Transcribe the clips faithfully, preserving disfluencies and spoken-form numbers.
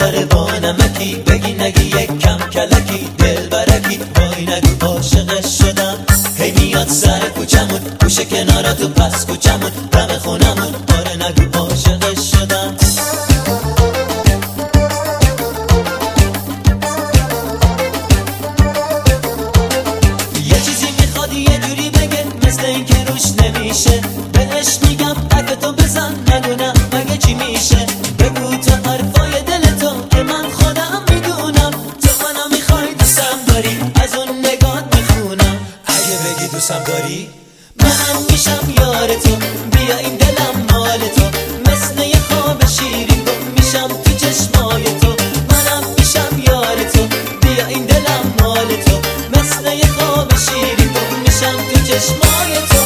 دختر با نمکی، بگی نگی یک کم کلکی، دل برکی، وای نگو عاشقش شدم. هی میاد سر کوچمون، گوشه کنارا تو پس کوچمون، دم خونمون، آره نگو عاشقش شدم. یه چیزی میخواد یه جوری بگه، مثل این که روش نمیشه. بهش میگم اگه تو بزن، ندونم مگه چی میشه. بگو تو حرفای دلتو که من خودم میدونم. تو منو میخوای دوستم داری، از اون نگات میخونم. اگه بگی دوستم داری، منم میشم یار تو. بیا این دلم مال تو، مثل یه خواب شیرین گم میشم تو چشمای تو. منم میشم یار تو، بیا این دلم مال تو، مثل یه خواب شیرین گم میشم تو چشمای تو.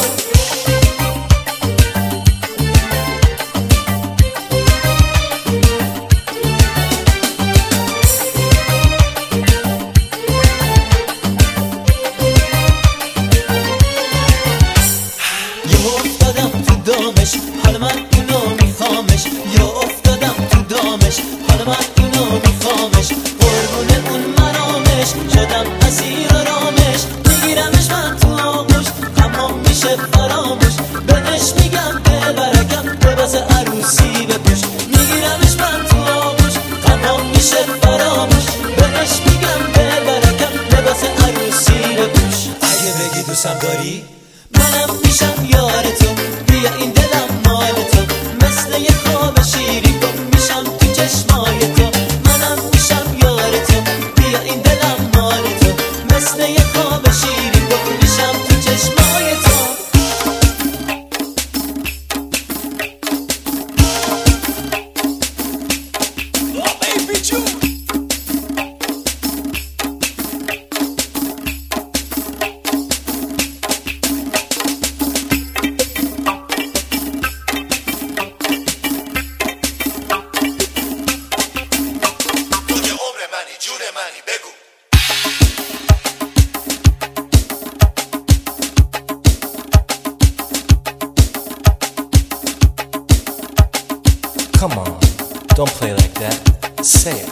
حالا من اینو میخوامش، یا افتادم تو دامش. حالا من اینو میخوامش، قربون اون مرامش. شدم اسیر رامش، میگیرمش من تو آغوش، تمام میشه فراموش. بهش میگم دل برکم، لباس عروسی بپوش. میگیرمش من تو آغوش، تمام میشه فراموش. بهش میگم دل برکم، لباس عروسی بپوش. اگه بگی دوستم داری، منم میشم یار تو. بیا این دلم مال تو، مثل یه خواب شیرین گم میشم تو چشمای تو. منم میشم یار تو، بیا این دلم مال تو، مثل یه خواب شیرین گم میشم تو چشمای تو. Come on, don't play like that. Say it.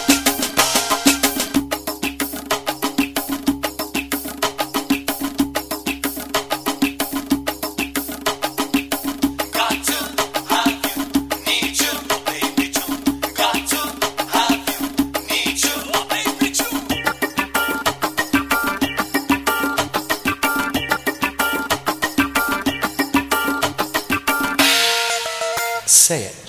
Say it.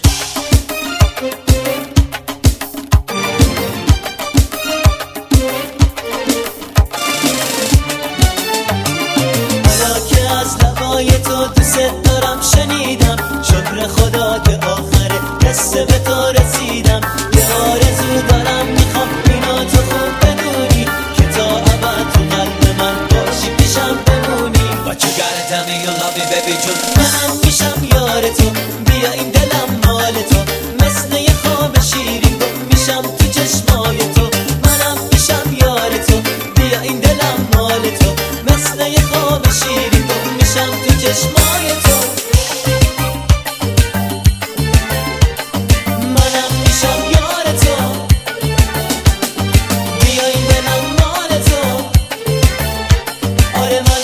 حالا که از لبای تو دوست دارم شنیدم، شکر خدا که آخره قصه به تو رسیدم. یه آرزو دارم میخوام اینو تو خوب بدونی، که تا ابد تو قلب من باشی پیشم بمونی. But you gotta tell me you love me baby جون. منم میشم یار تو، بیا این دلم مال تو، مثل یه خواب شیرین گم میشم تو چشمای تو. منم میشم یار تو، بیا این دلم مال تو، مثل یه خواب شیرین گم میشم تو چشمای تو. منم میشم یار تو، بیا این دلم مال تو، آره من